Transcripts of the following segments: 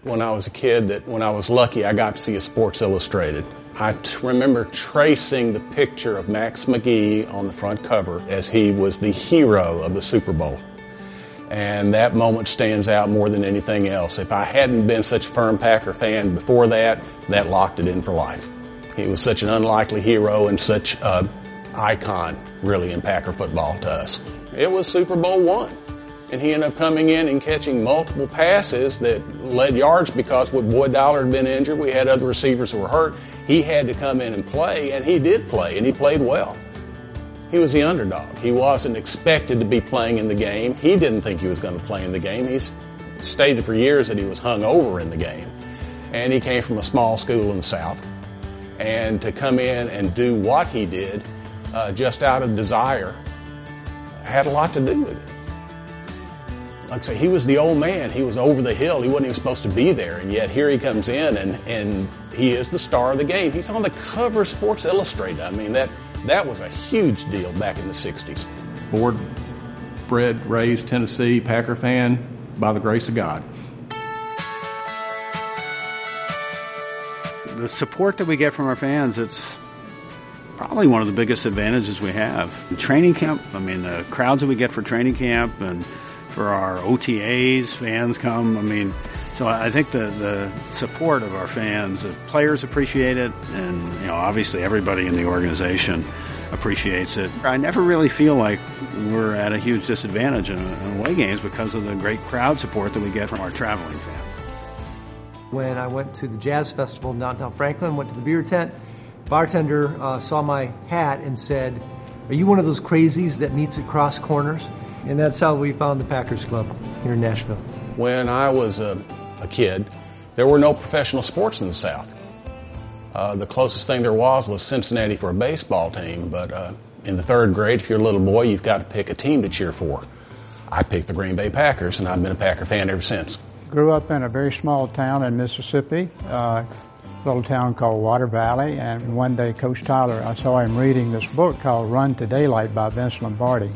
when I was a kid that when I was lucky I got to see a Sports Illustrated. I remember tracing the picture of Max McGee on the front cover as he was the hero of the Super Bowl. And that moment stands out more than anything else. If I hadn't been such a firm Packer fan before that, that locked it in for life. He was such an unlikely hero and such an icon, really, in Packer football to us. It was Super Bowl I. And he ended up coming in and catching multiple passes that led yards because when Boyd Dowler had been injured, we had other receivers who were hurt. He had to come in and play, and he did play, and he played well. He was the underdog. He wasn't expected to be playing in the game. He didn't think he was going to play in the game. He's stated for years that he was hung over in the game. And he came from a small school in the South. And to come in and do what he did just out of desire had a lot to do with it. Like I say, he was the old man. He was over the hill. He wasn't even supposed to be there. And yet here he comes in and he is the star of the game. He's on the cover of Sports Illustrated. I mean, that was a huge deal back in the 60s. Born, bred, raised Tennessee, Packer fan, by the grace of God. The support that we get from our fans, it's probably one of the biggest advantages we have. In training camp, I mean, the crowds that we get for training camp and for our OTAs, fans come. I mean, so I think the support of our fans, the players appreciate it, and obviously everybody in the organization appreciates it. I never really feel like we're at a huge disadvantage in away games because of the great crowd support that we get from our traveling fans. When I went to the Jazz Festival in downtown Franklin, went to the beer tent, bartender saw my hat and said, "Are you one of those crazies that meets at cross corners?" And that's how we found the Packers Club here in Nashville. When I was a kid, there were no professional sports in the South. The closest thing there was Cincinnati for a baseball team, but in the third grade, if you're a little boy, you've got to pick a team to cheer for. I picked the Green Bay Packers, and I've been a Packer fan ever since. Grew up in a very small town in Mississippi, a little town called Water Valley, and one day Coach Tyler, I saw him reading this book called Run to Daylight by Vince Lombardi.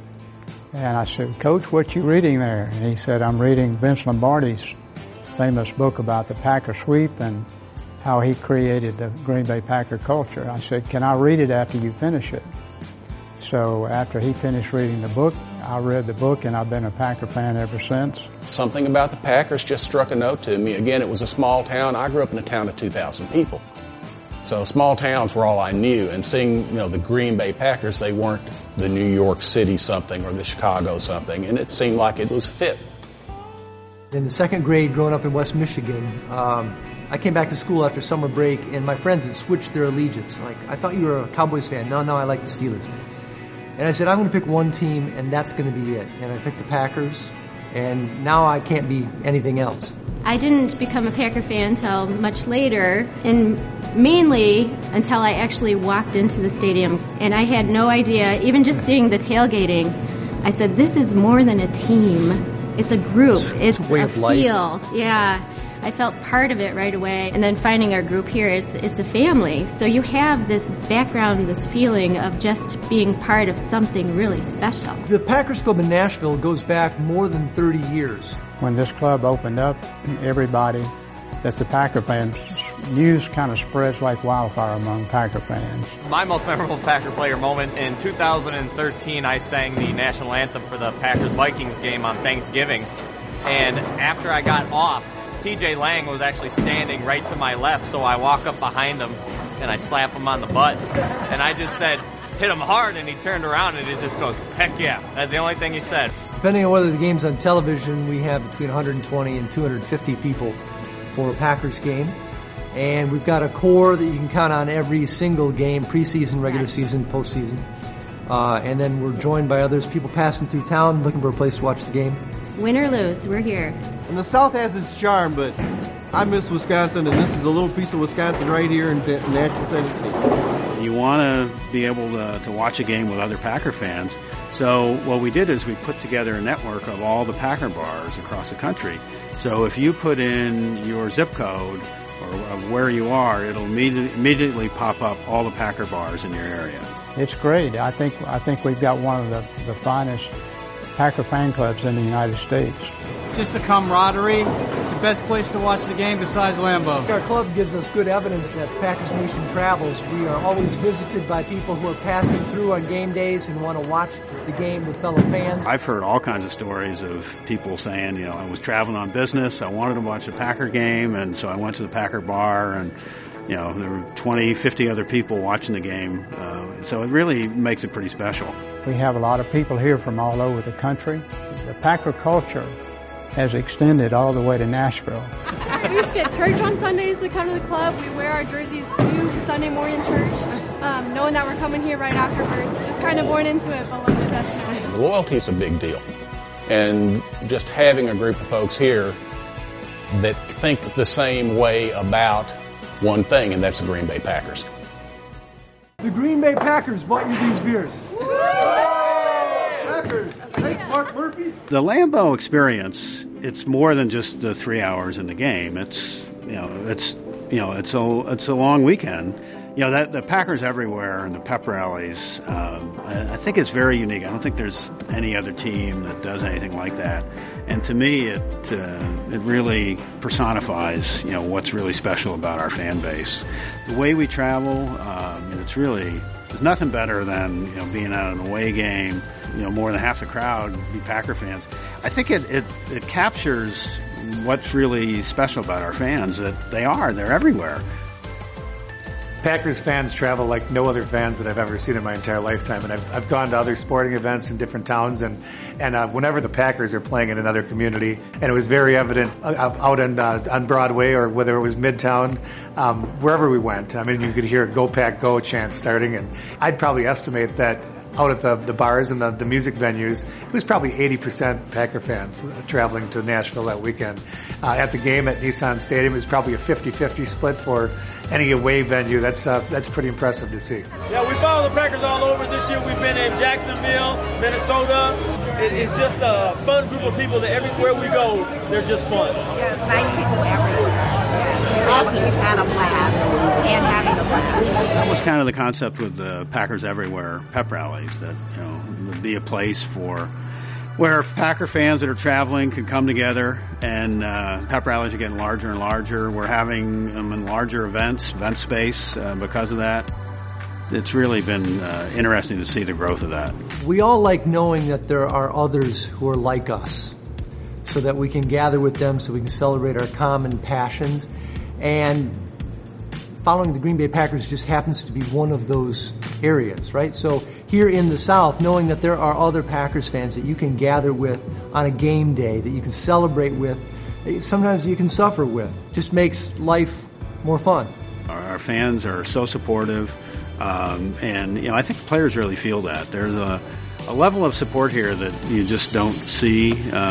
And I said, "Coach, what you reading there?" And he said, "I'm reading Vince Lombardi's famous book about the Packer sweep and how he created the Green Bay Packer culture." I said, "Can I read it after you finish it?" So after he finished reading the book, I read the book, and I've been a Packer fan ever since. Something about the Packers just struck a note to me. Again, it was a small town. I grew up in a town of 2,000 people. So small towns were all I knew, and seeing, the Green Bay Packers, they weren't the New York City something or the Chicago something, and it seemed like it was fit. In the second grade, growing up in West Michigan, I came back to school after summer break, and my friends had switched their allegiance. Like, "I thought you were a Cowboys fan. No, I like the Steelers." And I said, "I'm going to pick one team, and that's going to be it." And I picked the Packers, and now I can't be anything else. I didn't become a Packer fan until much later, and mainly until I actually walked into the stadium. And I had no idea, even just seeing the tailgating, I said, this is more than a team. It's a group. It's a way of life. Feel. Yeah. I felt part of it right away. And then finding our group here, it's a family. So you have this background, this feeling of just being part of something really special. The Packers Club in Nashville goes back more than 30 years. When this club opened up, everybody that's a Packer fan, news kind of spreads like wildfire among Packer fans. My most memorable Packer player moment, in 2013, I sang the national anthem for the Packers-Vikings game on Thanksgiving. And after I got off, TJ Lang was actually standing right to my left, so I walk up behind him and I slap him on the butt. And I just said, "Hit him hard," and he turned around and it just goes, "Heck yeah." That's the only thing he said. Depending on whether the game's on television, we have between 120 and 250 people for a Packers game. And we've got a core that you can count on every single game, preseason, regular season, postseason. And then we're joined by others, people passing through town looking for a place to watch the game. Win or lose, we're here. And the South has its charm, but I miss Wisconsin, and this is a little piece of Wisconsin right here in Nashville, Tennessee. You want to be able to watch a game with other Packer fans. So what we did is we put together a network of all the Packer bars across the country. So if you put in your zip code or of where you are, it'll immediately pop up all the Packer bars in your area. It's great. I think we've got one of the finest Packer fan clubs in the United States. Just the camaraderie. It's the best place to watch the game besides Lambeau. Our club gives us good evidence that Packers Nation travels. We are always visited by people who are passing through on game days and want to watch the game with fellow fans. I've heard all kinds of stories of people saying, I was traveling on business, I wanted to watch a Packer game, and so I went to the Packer bar, and there were 20, 50 other people watching the game. So it really makes it pretty special. We have a lot of people here from all over the country. The Packer culture has extended all the way to Nashville. We used to get church on Sundays to come to the club. We wear our jerseys to Sunday morning church, knowing that we're coming here right afterwards. Just kind of born into it, but loved it definitely. Loyalty is a big deal. And just having a group of folks here that think the same way about one thing, and that's the Green Bay Packers. The Green Bay Packers bought you these beers. Packers. Thanks, Mark Murphy. The Lambeau experience, it's more than just the 3 hours in the game. It's a long weekend. The Packers everywhere and the pep rallies, I think it's very unique. I don't think there's any other team that does anything like that. And to me, it really personifies, what's really special about our fan base. The way we travel, there's nothing better than, being at an away game, more than half the crowd be Packer fans. I think it captures what's really special about our fans, that they're everywhere. Packers fans travel like no other fans that I've ever seen in my entire lifetime, and I've gone to other sporting events in different towns, and whenever the Packers are playing in another community, and it was very evident out on Broadway or whether it was Midtown, wherever we went. I mean, you could hear "Go Pack Go" chants starting, and I'd probably estimate that out at the bars and the music venues, it was probably 80% Packer fans traveling to Nashville that weekend. At the game at Nissan Stadium, it was probably a 50-50 split for any away venue. That's pretty impressive to see. Yeah, we follow the Packers all over. This year we've been in Jacksonville, Minnesota. It's just a fun group of people that everywhere we go, they're just fun. Yeah, it's nice people everywhere. Awesome. We've had a blast and having a blast. That was kind of the concept with the Packers Everywhere pep rallies, that would be a place where Packer fans that are traveling could come together, and pep rallies are getting larger and larger. We're having them in larger event space because of that. It's really been interesting to see the growth of that. We all like knowing that there are others who are like us, so that we can gather with them, so we can celebrate our common passions. And following the Green Bay Packers just happens to be one of those areas, right? So here in the South, knowing that there are other Packers fans that you can gather with on a game day, that you can celebrate with, sometimes you can suffer with, just makes life more fun. Our fans are so supportive, and I think players really feel that. There's a level of support here that you just don't see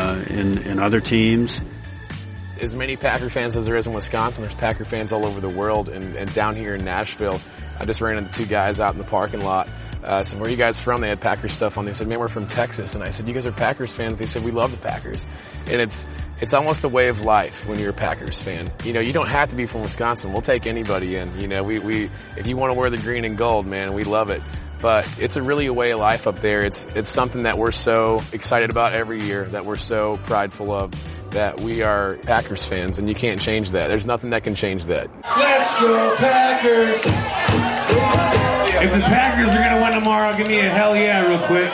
in other teams. As many Packer fans as there is in Wisconsin, there's Packer fans all over the world, and down here in Nashville, I just ran into two guys out in the parking lot. I said, "Where are you guys from?" They had Packers stuff on. They said, "Man, we're from Texas." And I said, "You guys are Packers fans?" They said, "We love the Packers." And it's almost a way of life when you're a Packers fan. You don't have to be from Wisconsin. We'll take anybody in. We if you want to wear the green and gold, man, we love it. But it's really a way of life up there. It's something that we're so excited about every year, that we're so prideful of, that we are Packers fans, and you can't change that. There's nothing that can change that. Let's go Packers! If the Packers are going to win tomorrow, give me a hell yeah real quick.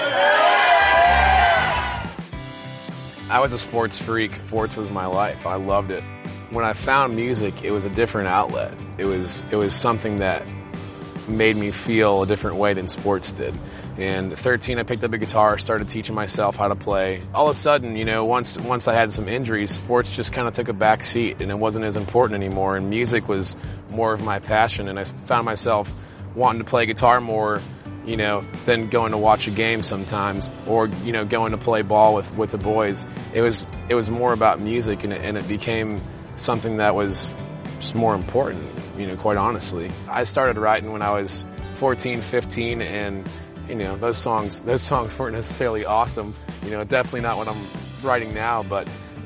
I was a sports freak. Sports was my life. I loved it. When I found music, it was a different outlet. It was something that made me feel a different way than sports did. And at 13, I picked up a guitar, started teaching myself how to play. All of a sudden, once I had some injuries, sports just kind of took a back seat, and it wasn't as important anymore, and music was more of my passion, and I found myself wanting to play guitar more, than going to watch a game sometimes, or, going to play ball with the boys. It was more about music, and it became something that was just more important, quite honestly. I started writing when I was 14, 15, and those songs weren't necessarily awesome. Definitely not what I'm writing now, but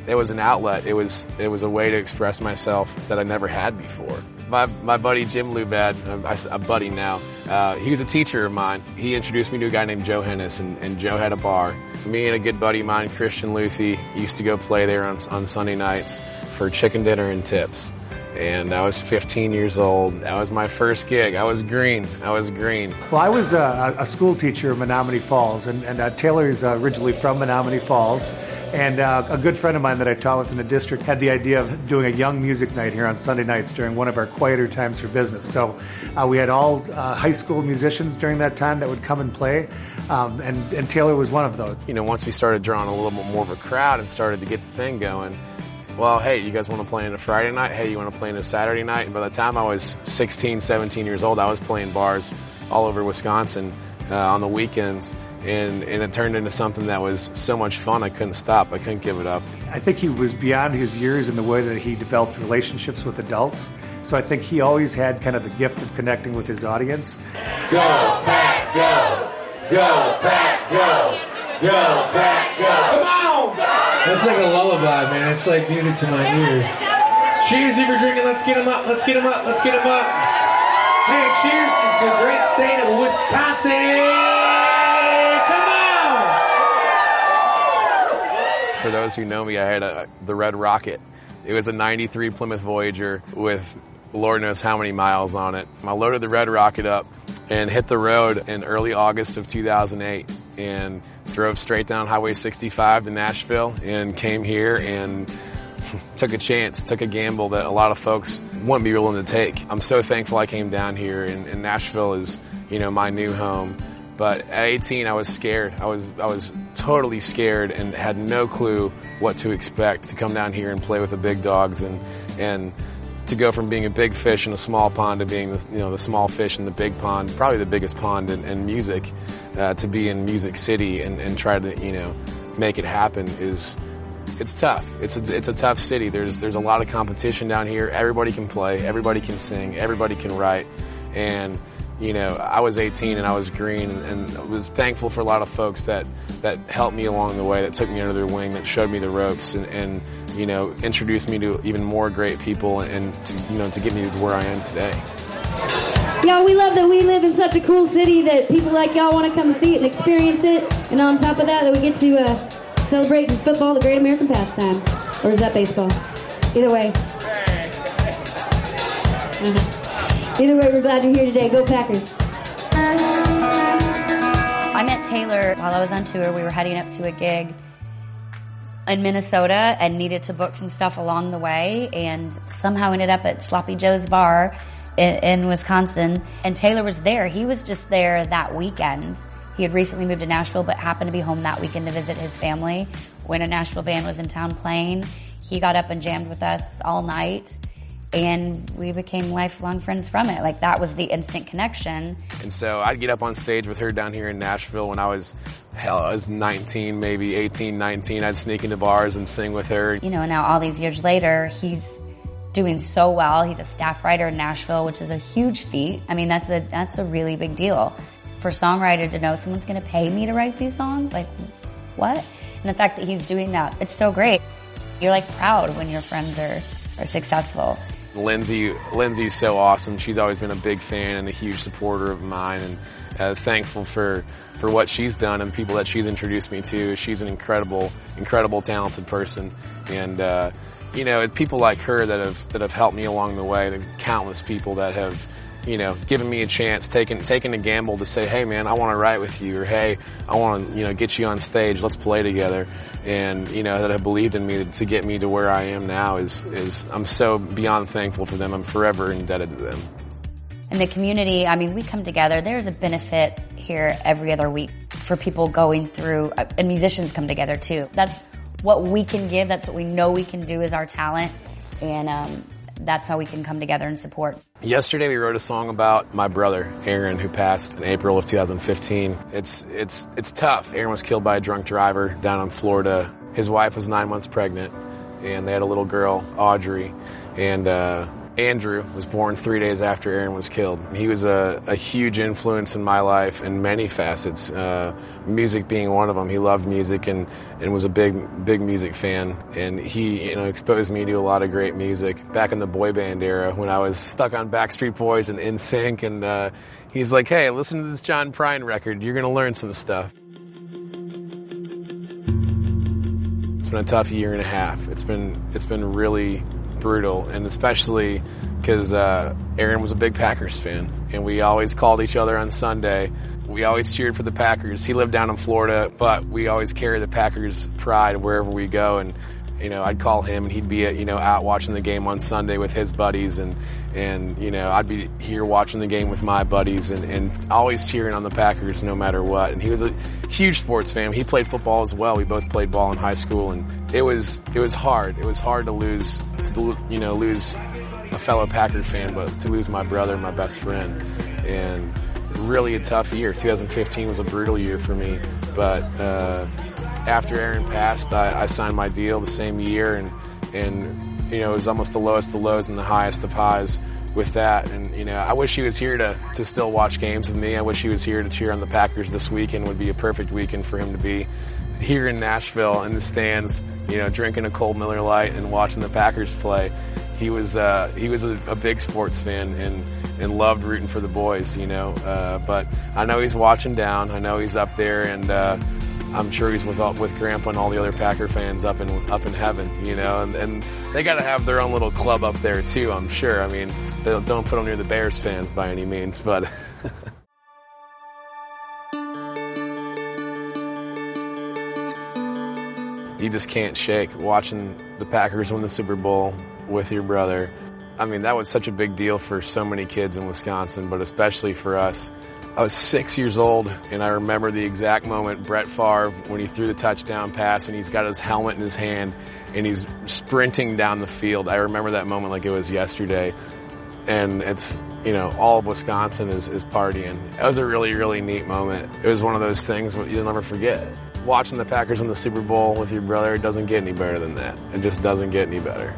It was an outlet. It was a way to express myself that I never had before. My buddy Jim Lubad, a buddy now, he was a teacher of mine. He introduced me to a guy named Joe Hennis, and Joe had a bar. Me and a good buddy of mine, Christian Luthi, used to go play there on Sunday nights for chicken dinner and tips. And I was 15 years old. That was my first gig. I was green. Well, I was a school teacher in Menominee Falls, and Taylor's originally from Menominee Falls. And a good friend of mine that I taught with in the district had the idea of doing a young music night here on Sunday nights during one of our quieter times for business. So we had all high school musicians during that time that would come and play, and Taylor was one of those. You know, once we started drawing a little bit more of a crowd and started to get the thing going, well, hey, you guys want to play on a Friday night? Hey, you want to play on a Saturday night? And by the time I was 16, 17 years old, I was playing bars all over Wisconsin on the weekends. And it turned into something that was so much fun, I couldn't stop. I couldn't give it up. I think he was beyond his years in the way that he developed relationships with adults. So I think he always had kind of the gift of connecting with his audience. Go, Pack, go! Go, Pack, go! Go, Pack, go! Come on! That's like a lullaby, man. It's like music to my ears. Cheers if you're drinking. Let's get them up. Let's get them up. Let's get them up. Hey, cheers to the great state of Wisconsin! For those who know me, I had the Red Rocket. It was a 93 Plymouth Voyager with Lord knows how many miles on it. I loaded the Red Rocket up and hit the road in early August of 2008 and drove straight down Highway 65 to Nashville and came here and took a chance, took a gamble that a lot of folks wouldn't be willing to take. I'm so thankful I came down here, and Nashville is, you know, my new home. But at 18, I was scared. I was totally scared and had no clue what to expect to come down here and play with the big dogs and to go from being a big fish in a small pond to being the small fish in the big pond, probably the biggest pond in music, to be in Music City and try to make it happen it's tough. It's a tough city. There's a lot of competition down here. Everybody can play, everybody can sing, everybody can write, and I was 18 and I was green, and I was thankful for a lot of folks that helped me along the way, that took me under their wing, that showed me the ropes and introduced me to even more great people and to get me to where I am today. Y'all, we love that we live in such a cool city that people like y'all want to come see it and experience it, and on top of that we get to celebrate in football, the great American pastime. Or is that baseball? Either way. Either way, we're glad you're here today. Go Packers. I met Taylor while I was on tour. We were heading up to a gig in Minnesota and needed to book some stuff along the way, and somehow ended up at Sloppy Joe's bar in Wisconsin. And Taylor was there. He was just there that weekend. He had recently moved to Nashville, but happened to be home that weekend to visit his family. When a Nashville band was in town playing, he got up and jammed with us all night. And we became lifelong friends from it. Like, that was the instant connection. And so I'd get up on stage with her down here in Nashville when I was 19, maybe 18, 19. I'd sneak into bars and sing with her. Now all these years later, he's doing so well. He's a staff writer in Nashville, which is a huge feat. I mean, that's a really big deal. For a songwriter to know someone's going to pay me to write these songs, like, what? And the fact that he's doing that, it's so great. You're, like, proud when your friends are successful. Lindsay's so awesome. She's always been a big fan and a huge supporter of mine, and thankful for what she's done and the people that she's introduced me to. She's an incredible talented person, and people like her that have helped me along the way. The countless people that have given me a chance, taken a gamble to say, hey man, I want to write with you, or hey, I want to get you on stage, let's play together. And that have believed in me to get me to where I am now is I'm so beyond thankful for them. I'm forever indebted to them. In the community, I mean, we come together. There's a benefit here every other week for people going through, and musicians come together too. That's what we can give. That's what we know we can do is our talent. And that's how we can come together and support. Yesterday we wrote a song about my brother, Aaron, who passed in April of 2015. It's tough. Aaron was killed by a drunk driver down in Florida. His wife was 9 months pregnant, and they had a little girl, Audrey. And Andrew was born 3 days after Aaron was killed. He was a huge influence in my life in many facets, music being one of them. He loved music and was a big music fan. And he, exposed me to a lot of great music back in the boy band era when I was stuck on Backstreet Boys and NSYNC. And he's like, hey, listen to this John Prine record. You're going to learn some stuff. It's been a tough year and a half. It's been really brutal, and especially because Aaron was a big Packers fan, and we always called each other on Sunday. We always cheered for the Packers. He lived down in Florida, but we always carry the Packers pride wherever we go. And I'd call him, and he'd be out watching the game on Sunday with his buddies, and I'd be here watching the game with my buddies, and always cheering on the Packers no matter what. And he was a huge sports fan. He played football as well. We both played ball in high school, and it was hard. It was hard to lose a fellow Packer fan, but to lose my brother, my best friend, and really a tough year. 2015 was a brutal year for me, but after Aaron passed, I signed my deal the same year, and it was almost the lowest of lows and the highest of highs with that. And I wish he was here to still watch games with me. I wish he was here to cheer on the Packers this weekend. Would be a perfect weekend for him to be here in Nashville in the stands, drinking a cold Miller Lite and watching the Packers play. He was a big sports fan and loved rooting for the boys, but I know he's watching down. I know he's up there, and I'm sure he's with Grandpa and all the other Packer fans up in heaven, and they got to have their own little club up there too, I'm sure. I mean, they don't put them near the Bears fans by any means, but you just can't shake watching the Packers win the Super Bowl with your brother. I mean, that was such a big deal for so many kids in Wisconsin, but especially for us. I was 6 years old, and I remember the exact moment Brett Favre, when he threw the touchdown pass, and he's got his helmet in his hand, and he's sprinting down the field. I remember that moment like it was yesterday. And it's, all of Wisconsin is partying. It was a really, really neat moment. It was one of those things you'll never forget. Watching the Packers win the Super Bowl with your brother, it doesn't get any better than that. It just doesn't get any better.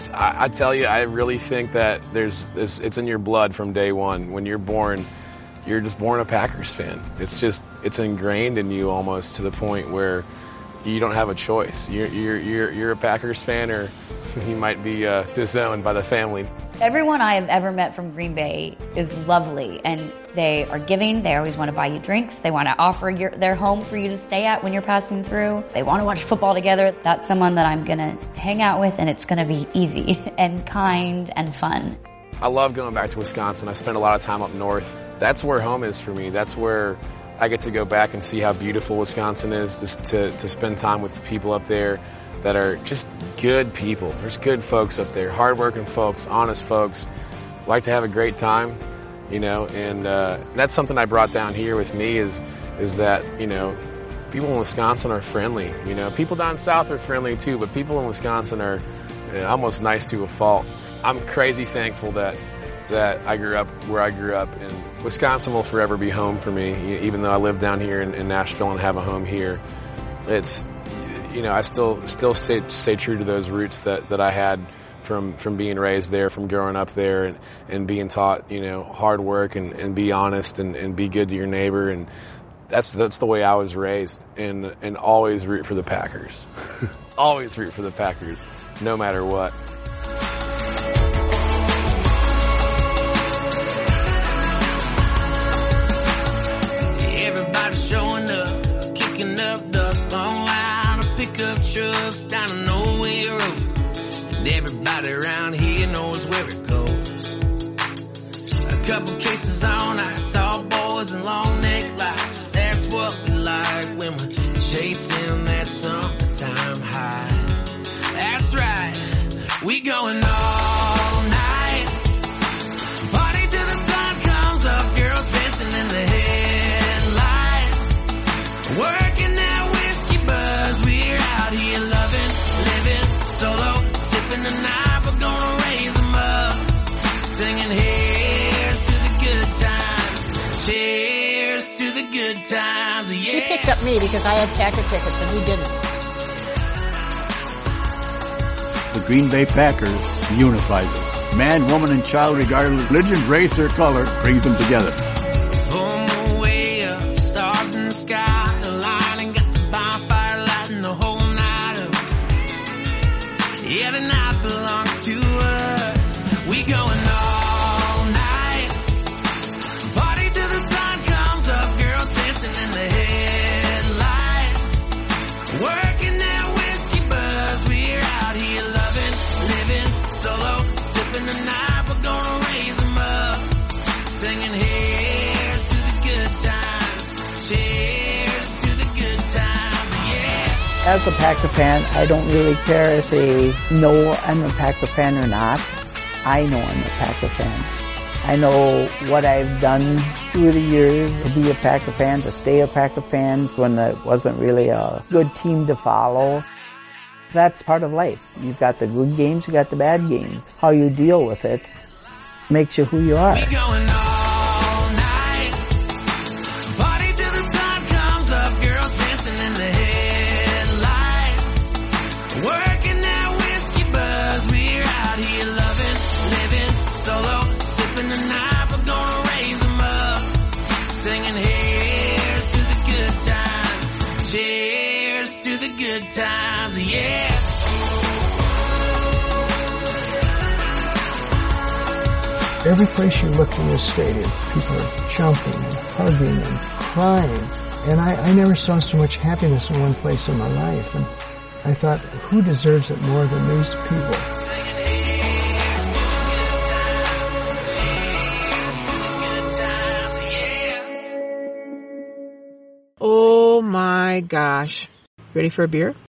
I tell you, I really think that it's in your blood from day one. When you're born, you're just born a Packers fan. It's ingrained in you almost to the point where you don't have a choice. You're a Packers fan, or you might be disowned by the family. Everyone I have ever met from Green Bay is lovely, and they are giving. They always want to buy you drinks. They want to offer their home for you to stay at when you're passing through. They want to watch football together. That's someone that I'm going to hang out with, and it's going to be easy and kind and fun. I love going back to Wisconsin. I spent a lot of time up north. That's where home is for me. That's where I get to go back and see how beautiful Wisconsin is, just to spend time with the people up there that are just good people. There's good folks up there, hardworking folks, honest folks, like to have a great time, and that's something I brought down here with me is that, people in Wisconsin are friendly. People down south are friendly too, but people in Wisconsin are almost nice to a fault. I'm crazy thankful that I grew up where I grew up, and Wisconsin will forever be home for me, even though I live down here in Nashville and have a home here. It's, I still stay true to those roots that I had from being raised there, from growing up there, and being taught, hard work and be honest and be good to your neighbor. And that's the way I was raised, and always root for the Packers. Always root for the Packers, no matter what. Showing up, kicking up dust, long line of pickup trucks down a nowhere road. And everybody around here knows where it goes. A couple cases on ice, all boys in long neck lights. That's what we like when we're chasing that summertime high. That's right, we going all night. Party till the sun comes up, girls dancing in the head. Working that whiskey buzz, we're out here loving, living solo, sipping the night, we're gonna raise them up, singing here's to the good times, cheers to the good times, yeah. He picked up me because I had Packer tickets and he didn't. The Green Bay Packers unified us. Man, woman, and child, regardless of religion, race, or color, brings them together. As a Packer fan, I don't really care if they know I'm a Packer fan or not. I know I'm a Packer fan. I know what I've done through the years to be a Packer fan, to stay a Packer fan when it wasn't really a good team to follow. That's part of life. You've got the good games, you got the bad games. How you deal with it makes you who you are. Times, yeah. Every place you look in this stadium, people are jumping and hugging and crying. And I never saw so much happiness in one place in my life. And I thought, who deserves it more than these people? Oh my gosh. Ready for a beer?